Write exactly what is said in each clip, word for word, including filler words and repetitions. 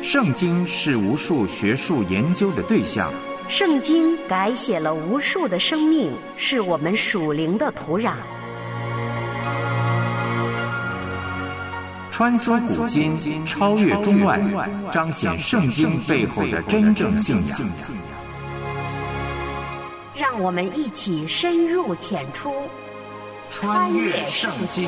圣经是无数学术研究的对象， 圣经改写了无数的生命，是我们属灵的土壤。 穿梭古今，超越中外，彰显圣经背后的真正信仰。 让我们一起深入浅出， 穿越圣经。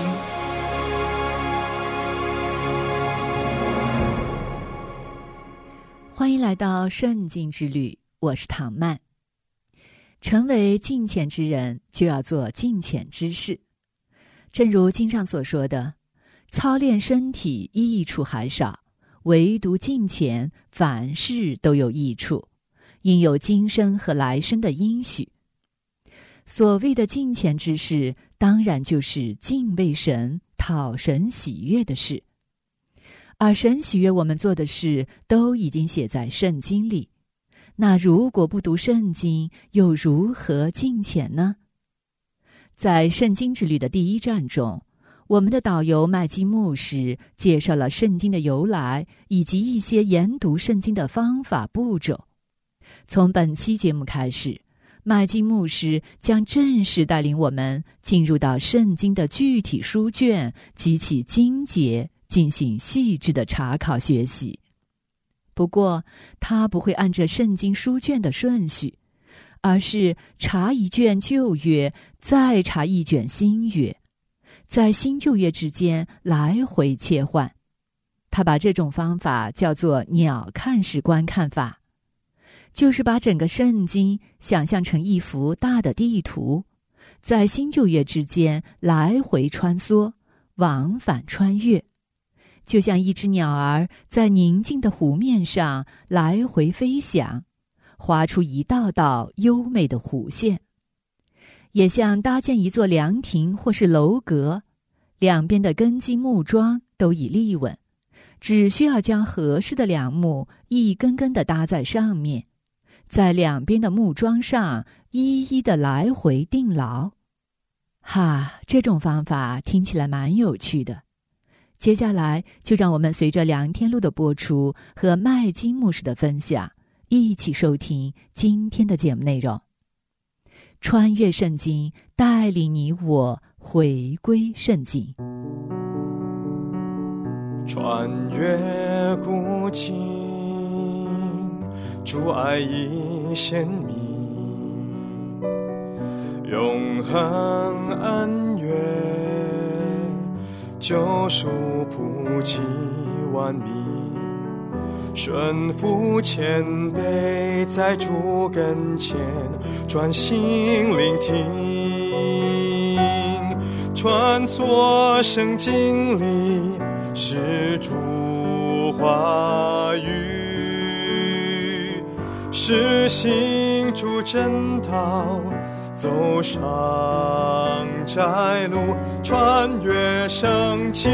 欢迎来到圣经之旅，我是唐曼。成为敬虔之人，就要做敬虔之事。正如经上所说的，操练身体益处还少，唯独敬虔，凡事都有益处，因有今生和来生的应许。所谓的敬虔之事，当然就是敬畏神、讨神喜悦的事。而神喜悦我们做的事，都已经写在圣经里。那如果不读圣经，又如何敬虔呢？在圣经之旅的第一站中，我们的导游麦基牧师介绍了圣经的由来，以及一些研读圣经的方法步骤。从本期节目开始，麦基牧师将正式带领我们进入到圣经的具体书卷及其经节，进行细致的查考学习。不过他不会按着圣经书卷的顺序，而是查一卷旧约，再查一卷新约，在新旧约之间来回切换。他把这种方法叫做鸟瞰式观看法，就是把整个圣经想象成一幅大的地图，在新旧约之间来回穿梭，往返穿越，就像一只鸟儿在宁静的湖面上来回飞翔，划出一道道优美的弧线。也像搭建一座凉亭或是楼阁，两边的根基木桩都已立稳，只需要将合适的梁木一根根地搭在上面，在两边的木桩上一一地来回定牢。哈，这种方法听起来蛮有趣的。接下来就让我们随着梁天路的播出和麦基牧师的分享，一起收听今天的节目内容。穿越圣经，带领你我回归圣经。 穿越古今，主爱已显明，永恒恩怨，救赎普及万民，顺服谦卑，在主跟前专心聆听，穿梭圣经里是主话语，实行主真道，走上窄路，穿越圣经。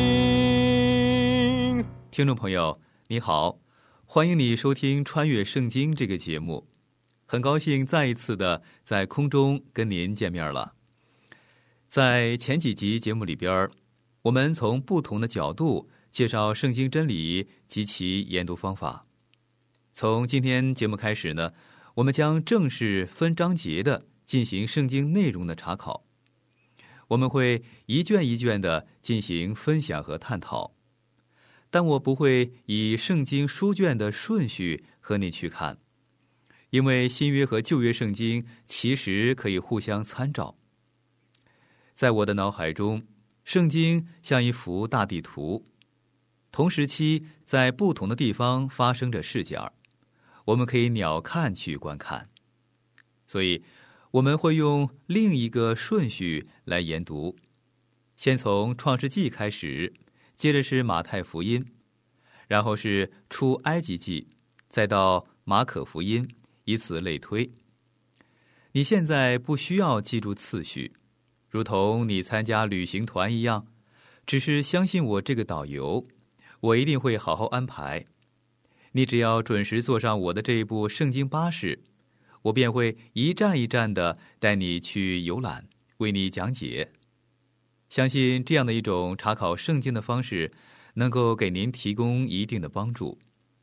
听众朋友你好，欢迎你收听穿越圣经这个节目，很高兴再一次的在空中跟您见面了。在前几集节目里边，我们从不同的角度介绍圣经真理及其研读方法。从今天节目开始呢，我们将正式分章节的进行圣经内容的查考，我们会一卷一卷的进行分享和探讨，但我不会以圣经书卷的顺序和你去看，因为新约和旧约圣经其实可以互相参照。在我的脑海中，圣经像一幅大地图，同时期在不同的地方发生着事件，我们可以鸟瞰去观看。所以我们会用另一个顺序来研读，先从创世纪开始，接着是马太福音，然后是出埃及记，再到马可福音，以此类推。你现在不需要记住次序，如同你参加旅行团一样，只是相信我这个导游，我一定会好好安排。你只要准时坐上我的这一部圣经巴士，我便会一站一站地带你去游览，为你讲解。相信这样的一种查考圣经的方式，能够给您提供一定的帮助。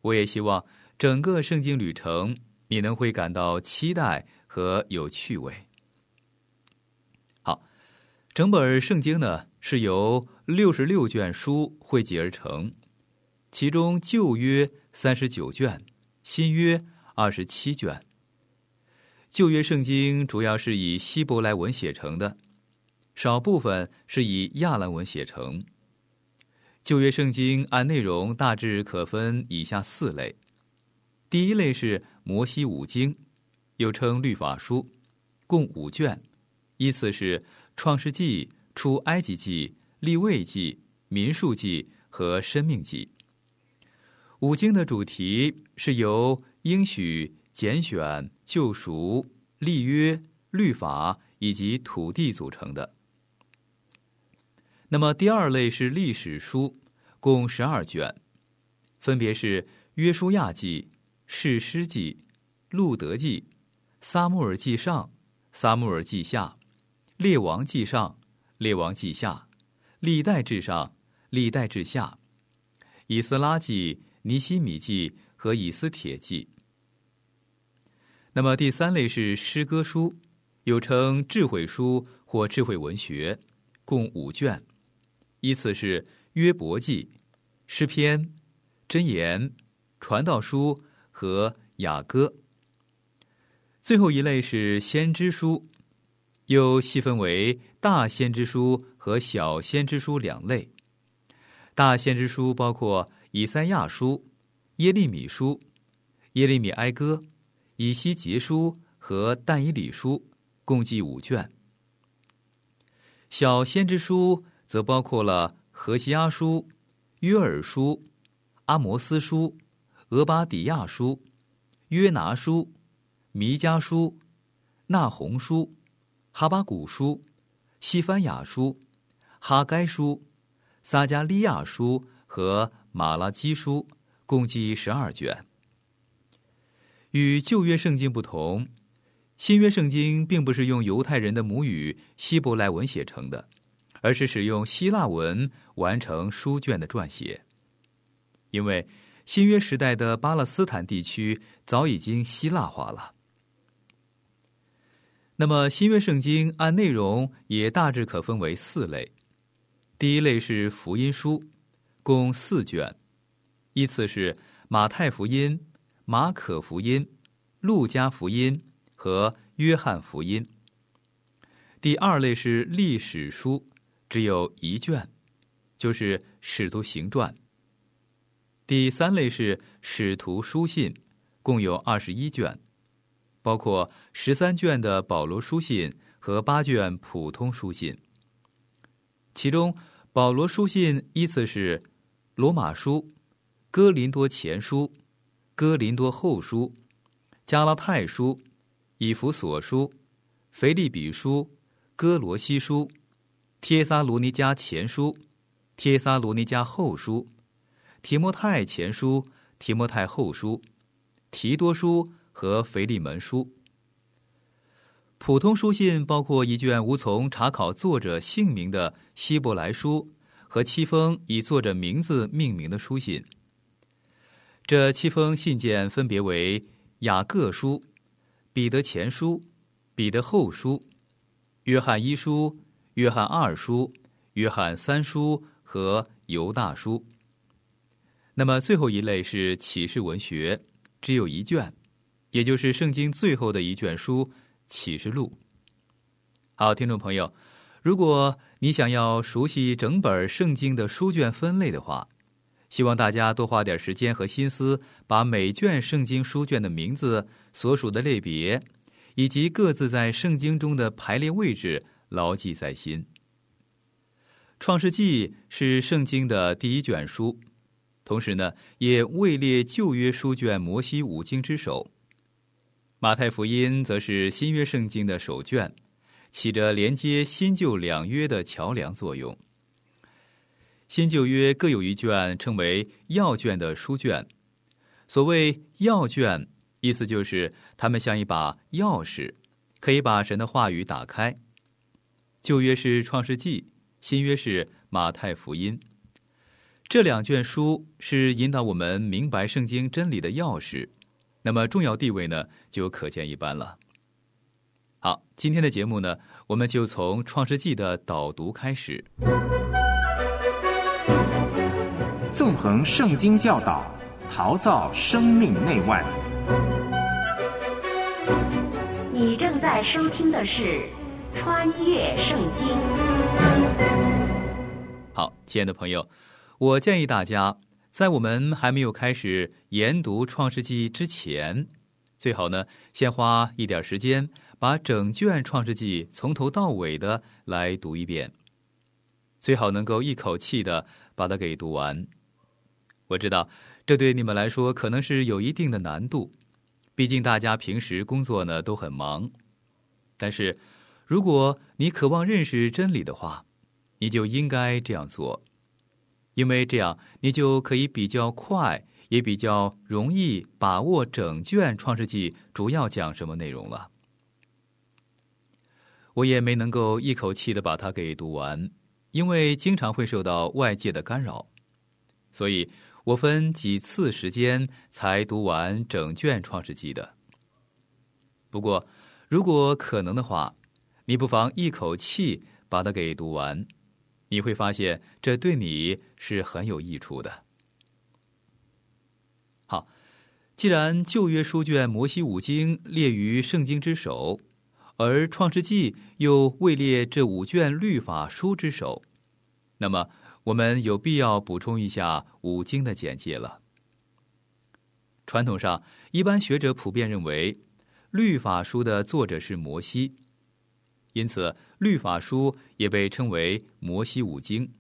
我也希望整个圣经旅程你能会感到期待和有趣味。好，整本圣经呢是由六十六卷书汇集而成，其中旧约三十九卷，新约二十七卷。旧约圣经主要是以希伯来文写成的，少部分是以亚兰文写成。旧约圣经按内容大致可分以下四类。第一类是摩西五经，又称律法书，共五卷，依次是创世纪、出埃及记、利未记、民数记和申命记。五经的主题是由应许、拣选、救赎、立约、律法以及土地组成的。那么第二类是历史书，共十二卷，分别是约书亚记、士师记、路得记、撒母耳记上、撒母耳记下、列王记上、列王记下、历代志上、历代志下、以斯拉记、尼希米记和以斯帖记。那么第三类是诗歌书，又称智慧书或智慧文学，共五卷，依次是约伯记、诗篇、箴言、传道书和雅歌。最后一类是先知书，又细分为大先知书和小先知书两类。大先知书包括以赛亚书、耶利米书、耶利米哀歌、以西结书和但以理书，共计五卷。小先知书则包括了何西阿书、约珥书、阿摩斯书、俄巴底亚书、约拿书、弥迦书、纳鸿书、哈巴谷书、西番雅书、哈该书、撒迦利亚书和马拉基书，共计十二卷。与旧约圣经不同，新约圣经并不是用犹太人的母语希伯来文写成的，而是使用希腊文完成书卷的撰写。因为新约时代的巴勒斯坦地区早已经希腊化了。那么新约圣经按内容也大致可分为四类。第一类是福音书，共四卷，依次是马太福音、马可福音、路加福音和约翰福音。第二类是历史书，只有一卷，就是使徒行传。第三类是使徒书信，共有二十一卷，包括十三卷的保罗书信和八卷普通书信。其中保罗书信依次是罗马书、哥林多前书、哥林多后书、加拉太书、以弗所书、腓立比书、哥罗西书、帖撒罗尼迦前书、帖撒罗尼迦后书、提摩太前书、提摩太后书、提多书和腓利门书。普通书信包括一卷无从查考作者姓名的希伯来书和七封以作者名字命名的书信。这七封信件分别为雅各书、彼得前书、彼得后书、约翰一书、约翰二书、约翰三书和犹大书。那么最后一类是启示文学，只有一卷，也就是圣经最后的一卷书启示录。好，听众朋友，如果你想要熟悉整本圣经的书卷分类的话，希望大家多花点时间和心思，把每卷圣经书卷的名字、所属的类别以及各自在圣经中的排列位置牢记在心。创世纪是圣经的第一卷书，同时呢，也位列旧约书卷摩西五经之首。马太福音则是新约圣经的首卷，起着连接新旧两约的桥梁作用。新旧约各有一卷称为要卷的书卷。所谓要卷，意思就是它们像一把钥匙，可以把神的话语打开。旧约是创世纪，新约是马太福音。 这两卷书是引导我们明白圣经真理的钥匙，那么重要地位呢，就可见一斑了。好，今天的节目呢，我们就从创世纪的导读开始。 纵横圣经教导，陶造生命内外。 你正在收听的是《穿越圣经》。 好，亲爱的朋友，我建议大家在我们还没有开始研读创世纪之前，最好呢先花一点时间把整卷创世纪从头到尾的来读一遍，最好能够一口气的把它给读完。我知道这对你们来说可能是有一定的难度，毕竟大家平时工作呢都很忙。但是如果你渴望认识真理的话，你就应该这样做，因为这样你就可以比较快，也比较容易把握整卷创世纪主要讲什么内容了。我也没能够一口气的把它给读完，因为经常会受到外界的干扰，所以我分几次时间才读完整卷创世纪的。不过如果可能的话，你不妨一口气把它给读完，你会发现这对你是很有益处的。好，既然旧约书卷摩西五经列于圣经之首，而创世纪又位列这五卷律法书之首，那么我们有必要补充一下五经的简介了。传统上，一般学者普遍认为，律法书的作者是摩西，因此律法书也被称为摩西五经。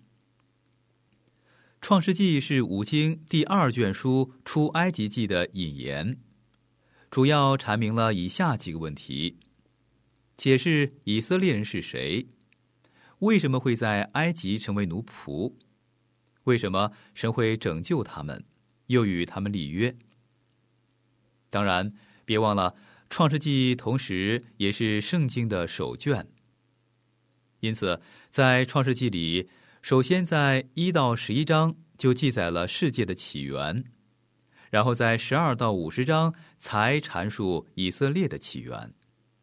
创世纪是五经第二卷书出埃及记的引言，主要阐明了以下几个问题：解释以色列人是谁，为什么会在埃及成为奴仆，为什么神会拯救他们，又与他们立约。当然别忘了，创世纪同时也是圣经的首卷，因此在创世纪里，首先在一到十一章就记载了世界的起源，然后在十二到五十章才阐述以色列的起源。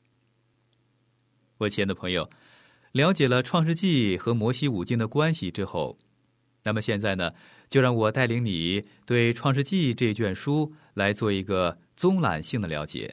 我亲爱的朋友，了解了创世纪和摩西五经的关系之后，那么现在呢，就让我带领你对创世纪这卷书来做一个综览性的了解。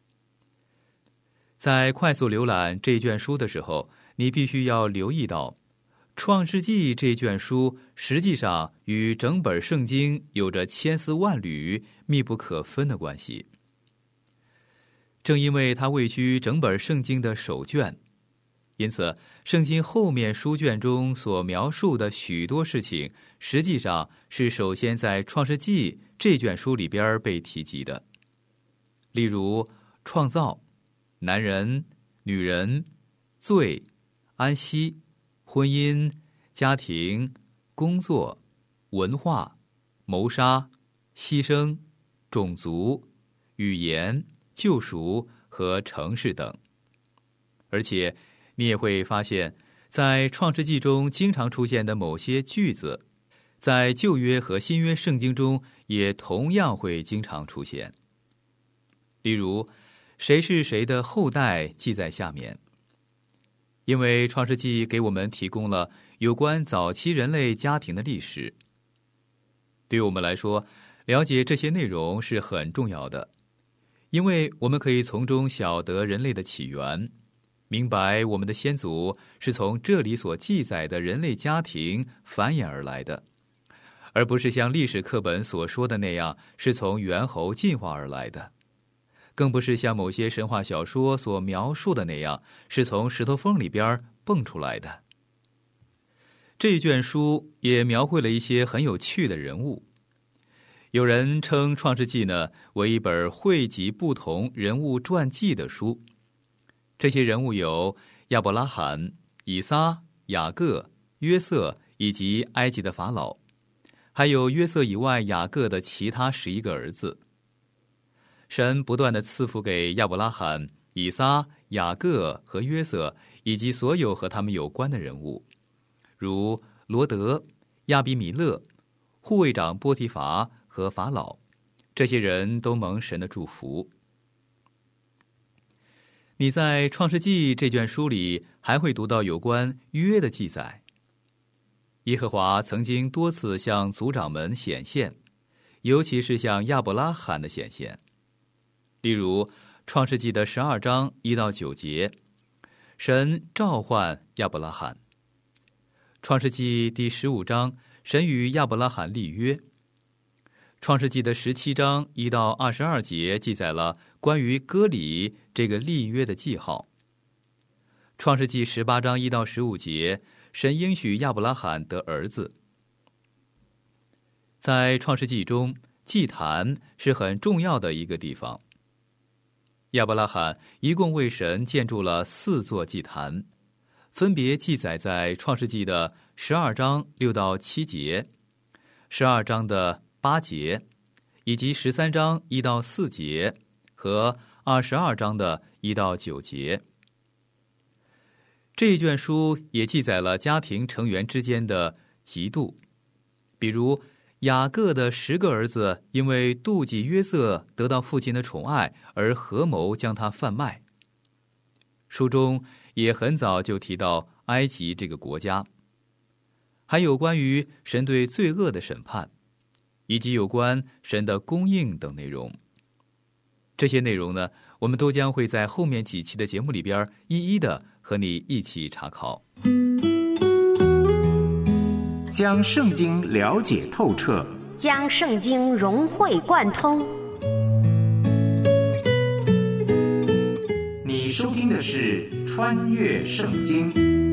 在快速浏览这卷书的时候，你必须要留意到，创世纪这卷书实际上与整本圣经有着千丝万缕、密不可分的关系。正因为它位居整本圣经的首卷，因此圣经后面书卷中所描述的许多事情，实际上是首先在创世纪这卷书里边被提及的。例如创造、男人、女人、罪、安息、婚姻、家庭、工作、文化、谋杀、牺牲、种族、语言、救赎和城市等。而且你也会发现，在创世纪中经常出现的某些句子，在旧约和新约圣经中也同样会经常出现。例如谁是谁的后代记在下面，因为创世纪给我们提供了有关早期人类家庭的历史。对于我们来说，了解这些内容是很重要的，因为我们可以从中晓得人类的起源，明白我们的先祖是从这里所记载的人类家庭繁衍而来的，而不是像历史课本所说的那样是从猿猴进化而来的，更不是像某些神话小说所描述的那样是从石头缝里边蹦出来的。这一卷书也描绘了一些很有趣的人物。有人称创世纪呢为一本汇集不同人物传记的书。这些人物有亚伯拉罕、以撒、雅各、约瑟以及埃及的法老，还有约瑟以外雅各的其他十一个儿子。神不断地赐福给亚伯拉罕、以撒、雅各和约瑟以及所有和他们有关的人物，如罗德、亚比米勒、 护卫长波提乏和法老，这些人都蒙神的祝福。你在创世纪这卷书里还会读到有关约的记载。耶和华曾经多次向族长们显现，尤其是向亚伯拉罕的显现。例如创世纪的十二章一到九节，神召唤亚伯拉罕。创世纪第十五章，神与亚伯拉罕立约。创世纪的十七章一到二十二节记载了关于割礼这个立约的记号。创世纪十八章一到十五节，神应许亚伯拉罕得儿子。在创世纪中，祭坛是很重要的一个地方。亚伯拉罕一共为神建筑了四座祭坛，分别记载在创世纪的十二章六到七节、十二章的八节，以及十三章一到四节和二十二章的一到九节。这一卷书也记载了家庭成员之间的嫉妒，比如雅各的十个儿子因为妒忌约瑟得到父亲的宠爱而合谋将他贩卖。书中也很早就提到埃及这个国家，还有关于神对罪恶的审判，以及有关神的供应等内容。这些内容呢，我们都将会在后面几期的节目里边一一的和你一起查考。 将圣经了解透彻， 将圣经融会贯通。 你收听的是《穿越圣经》。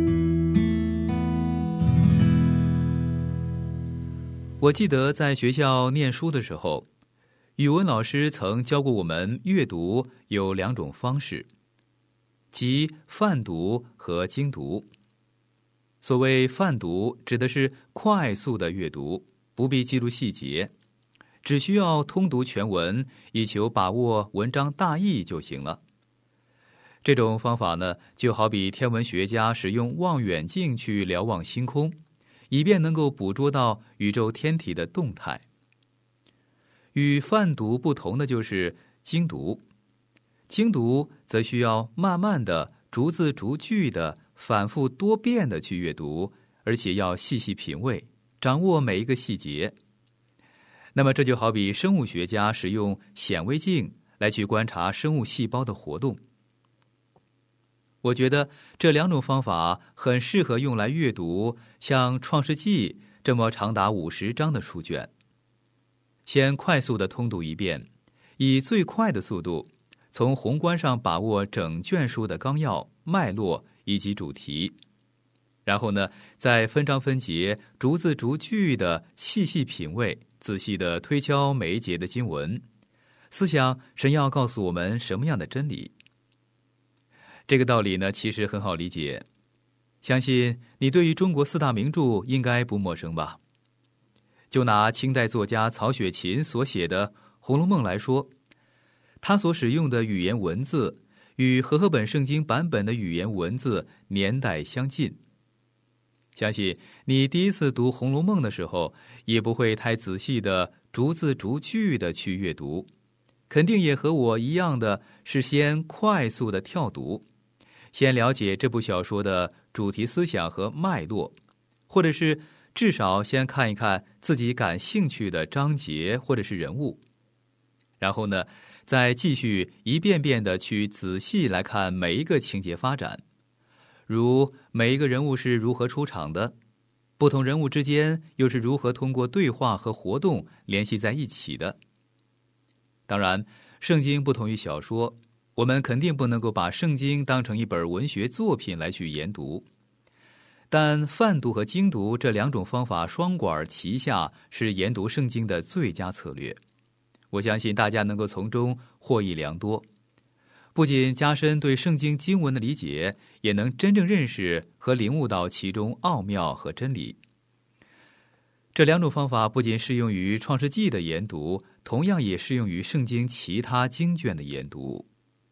我记得在学校念书的时候，语文老师曾教过我们阅读有两种方式，即泛读和精读。所谓泛读，指的是快速的阅读，不必记录细节，只需要通读全文，以求把握文章大意就行了。这种方法呢，就好比天文学家使用望远镜去瞭望星空，以便能够捕捉到宇宙天体的动态。与泛读不同的就是精读，精读则需要慢慢的、逐字逐句的、反复多遍的去阅读，而且要细细品味，掌握每一个细节。那么这就好比生物学家使用显微镜来去观察生物细胞的活动。我觉得这两种方法很适合用来阅读像《创世纪》这么长达五十章的书卷。先快速的通读一遍，以最快的速度，从宏观上把握整卷书的纲要、脉络以及主题，然后呢，再分章分节、逐字逐句的细细品味，仔细的推敲每一节的经文，思想神要告诉我们什么样的真理。这个道理呢，其实很好理解，相信你对于中国四大名著应该不陌生吧。就拿清代作家曹雪芹所写的《红楼梦》来说，他所使用的语言文字与和合本圣经版本的语言文字年代相近。相信你第一次读《红楼梦》的时候，也不会太仔细的逐字逐句的去阅读，肯定也和我一样的是先快速的跳读，先了解这部小说的主题思想和脉络，或者是至少先看一看自己感兴趣的章节或者是人物，然后呢，再继续一遍遍的去仔细来看每一个情节发展，如每一个人物是如何出场的，不同人物之间又是如何通过对话和活动联系在一起的。当然，圣经不同于小说，我们肯定不能够把圣经当成一本文学作品来去研读，但泛读和精读这两种方法双管齐下，是研读圣经的最佳策略。我相信大家能够从中获益良多，不仅加深对圣经经文的理解，也能真正认识和领悟到其中奥妙和真理。这两种方法不仅适用于创世纪的研读，同样也适用于圣经其他经卷的研读。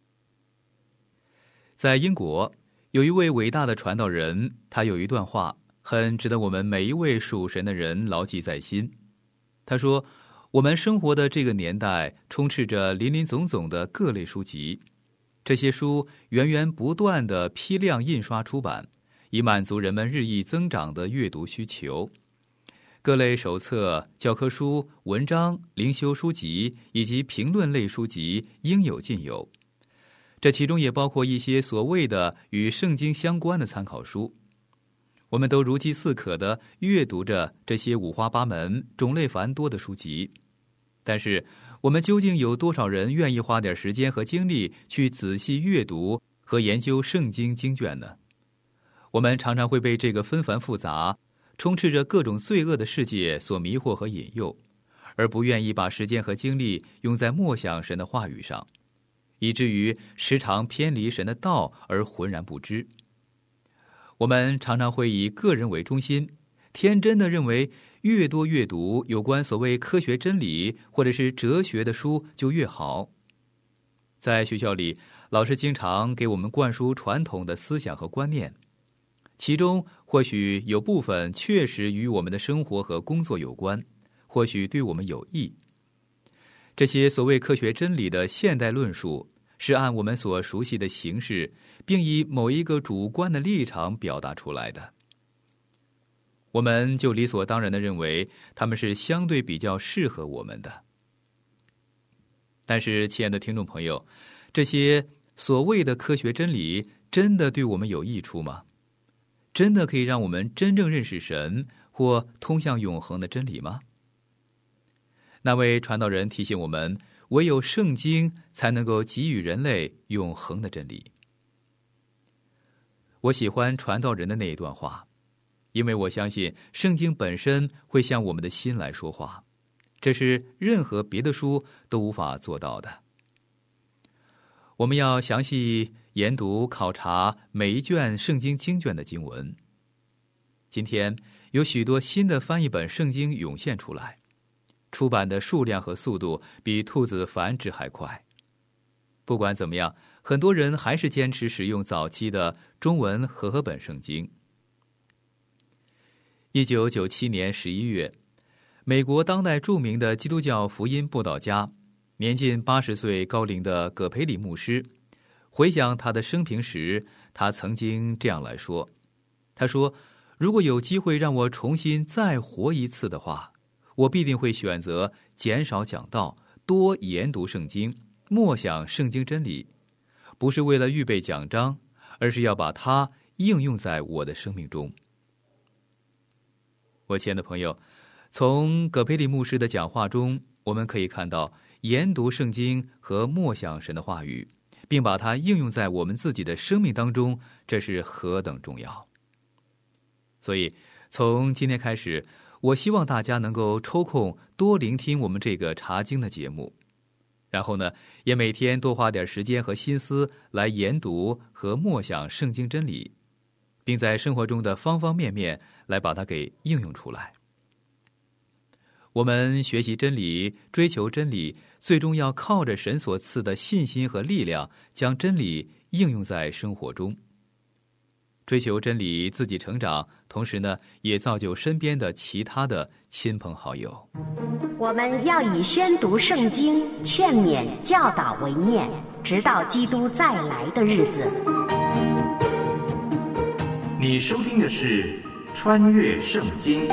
在英国有一位伟大的传道人，他有一段话很值得我们每一位属神的人牢记在心。 他说，我们生活的这个年代充斥着林林总总的各类书籍，这些书源源不断地批量印刷出版，以满足人们日益增长的阅读需求。各类手册、教科书、文章、灵修书籍以及评论类书籍应有尽有，这其中也包括一些所谓的与圣经相关的参考书。我们都如饥似渴地阅读着这些五花八门、种类繁多的书籍，但是我们究竟有多少人愿意花点时间和精力去仔细阅读和研究圣经经卷呢？我们常常会被这个纷繁复杂、充斥着各种罪恶的世界所迷惑和引诱，而不愿意把时间和精力用在默想神的话语上，以至于时常偏离神的道而浑然不知。我们常常会以个人为中心，天真地认为越多阅读有关所谓科学真理或者是哲学的书就越好。在学校里，老师经常给我们灌输传统的思想和观念，其中或许有部分确实与我们的生活和工作有关，或许对我们有益。这些所谓科学真理的现代论述，是按我们所熟悉的形式，并以某一个主观的立场表达出来的。我们就理所当然地认为他们是相对比较适合我们的。但是，亲爱的听众朋友，这些所谓的科学真理真的对我们有益处吗？真的可以让我们真正认识神或通向永恒的真理吗？那位传道人提醒我们，唯有圣经才能够给予人类永恒的真理。我喜欢传道人的那一段话，因为我相信圣经本身会向我们的心来说话，这是任何别的书都无法做到的。我们要详细研读考察每一卷圣经经卷的经文。今天有许多新的翻译本圣经涌现出来，出版的数量和速度比兔子繁殖还快。不管怎么样，很多人还是坚持使用早期的中文和合本圣经。一九九七年十一月，美国当代著名的基督教福音布道家，年近八十岁高龄的葛培理牧师，回想他的生平时，他曾经这样来说：他说，如果有机会让我重新再活一次的话，我必定会选择减少讲道，多研读圣经，默想圣经真理，不是为了预备讲章，而是要把它应用在我的生命中。我亲爱的朋友，从葛培理牧师的讲话中，我们可以看到研读圣经和默想神的话语，并把它应用在我们自己的生命当中，这是何等重要。所以从今天开始，我希望大家能够抽空多聆听我们这个查经的节目，然后呢，也每天多花点时间和心思来研读和默想圣经真理，并在生活中的方方面面来把它给应用出来。我们学习真理，追求真理，最终要靠着神所赐的信心和力量，将真理应用在生活中。追求真理，自己成长，同时呢，也造就身边的其他的亲朋好友。 我们要以宣读圣经、劝勉、教导为念，直到基督再来的日子。 你收听的是《穿越圣经》。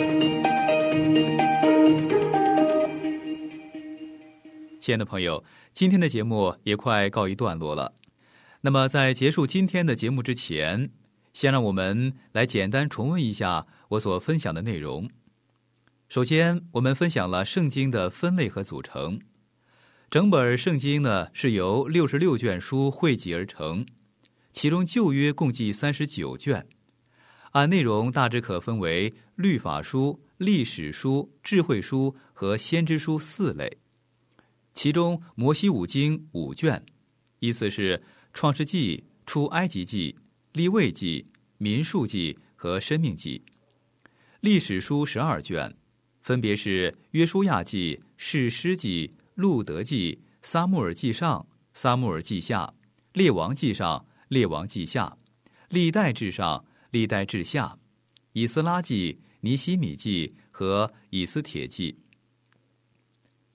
亲爱的朋友，今天的节目也快告一段落了。那么在结束今天的节目之前，先让我们来简单重温一下我所分享的内容。首先，我们分享了圣经的分类和组成。整本圣经呢，是由六十六卷书汇集而成，其中旧约共计三十九卷，按内容大致可分为律法书、历史书、智慧书和先知书四类。其中摩西五经五卷，依次是创世纪、出埃及记、利未记、民数记和申命记。历史书十二卷，分别是约书亚记、士师记、路德记、撒母耳记上、撒母耳记下、列王记上、列王记下、历代志上、历代志下、以斯拉记、尼希米记和以斯帖记。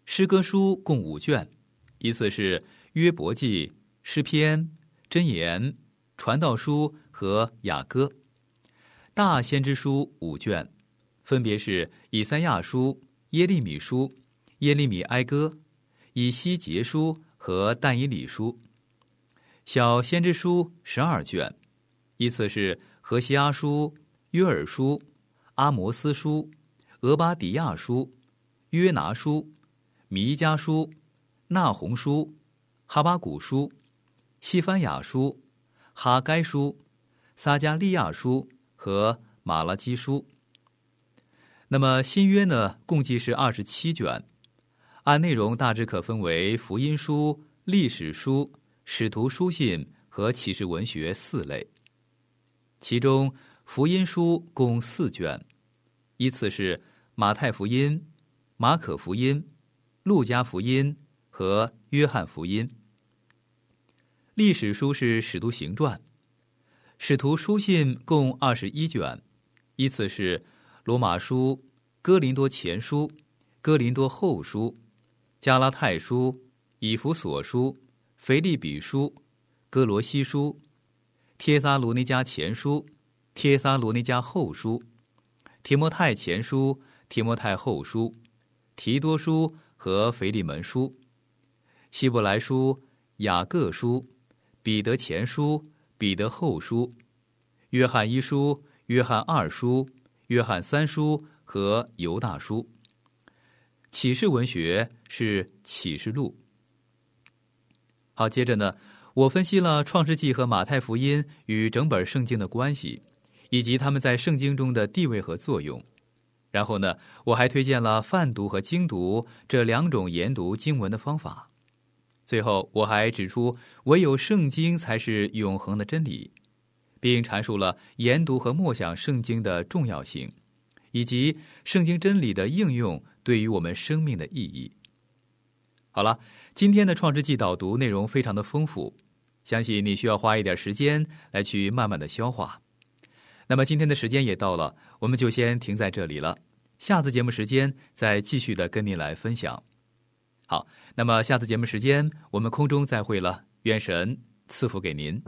诗歌书共五卷，依次是约伯记、诗篇、箴言、传道书和雅歌。大先知书五卷，分别是以赛亚书、耶利米书、耶利米哀歌、以西结书和但以理书。小先知书十二卷，依次是何西阿书、约珥书、阿摩斯书、俄巴底亚书、约拿书、弥迦书、纳鸿书、哈巴谷书、西番雅书、哈该书、撒迦利亚书和马拉基书。那么新约呢，共计是二十七卷，按内容大致可分为福音书、历史书、使徒书信和启示文学四类。其中福音书共四卷，依次是马太福音、马可福音、路加福音和约翰福音。历史书是使徒行传。使徒书信共二十一卷，依次是罗马书、哥林多前书、哥林多后书、加拉太书、以弗所书、腓立比书、哥罗西书、帖撒罗尼迦前书、帖撒罗尼迦后书、提摩太前书、提摩太后书、提多书和腓利门书、希伯来书、雅各书、彼得前书、彼得后书、约翰一书、约翰二书、约翰三书和犹大书。启示文学是启示录。好，接着呢，我分析了创世纪和马太福音与整本圣经的关系，以及他们在圣经中的地位和作用。然后呢，我还推荐了泛读和精读这两种研读经文的方法。最后，我还指出唯有圣经才是永恒的真理，并阐述了研读和默想圣经的重要性，以及圣经真理的应用对于我们生命的意义。好了，今天的创世纪导读内容非常的丰富，相信你需要花一点时间来去慢慢的消化。那么今天的时间也到了，我们就先停在这里了，下次节目时间再继续的跟您来分享。好，那么下次节目时间我们空中再会了，愿神赐福给您。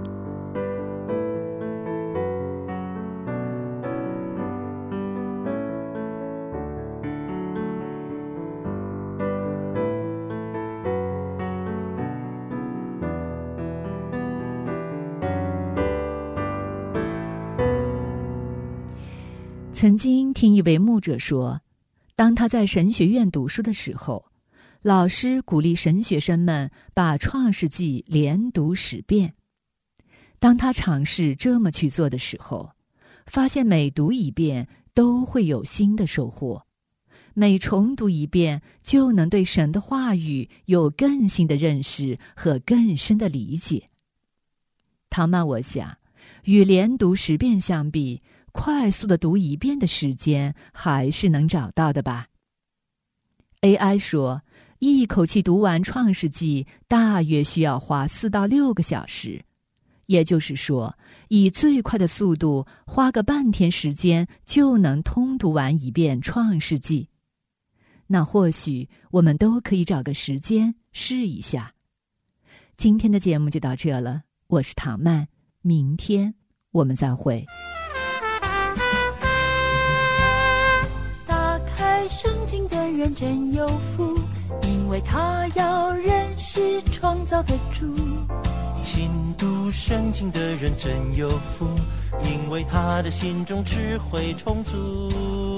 曾经听一位牧者说，当他在神学院读书的时候，老师鼓励神学生们把创世纪连读十遍。当他尝试这么去做的时候，发现每读一遍都会有新的收获，每重读一遍就能对神的话语有更新的认识和更深的理解。唐曼，我想与连读十遍相比，快速的读一遍的时间还是能找到的吧。 A I 说一口气读完创世纪大约需要花四到六个小时，也就是说以最快的速度花个半天时间就能通读完一遍创世纪。那或许我们都可以找个时间试一下。今天的节目就到这了，我是唐曼，明天我们再会。 打开圣经的人真有福，因为他要认识创造的主。 勤读圣经的人真有福，因为他的心中智慧充足。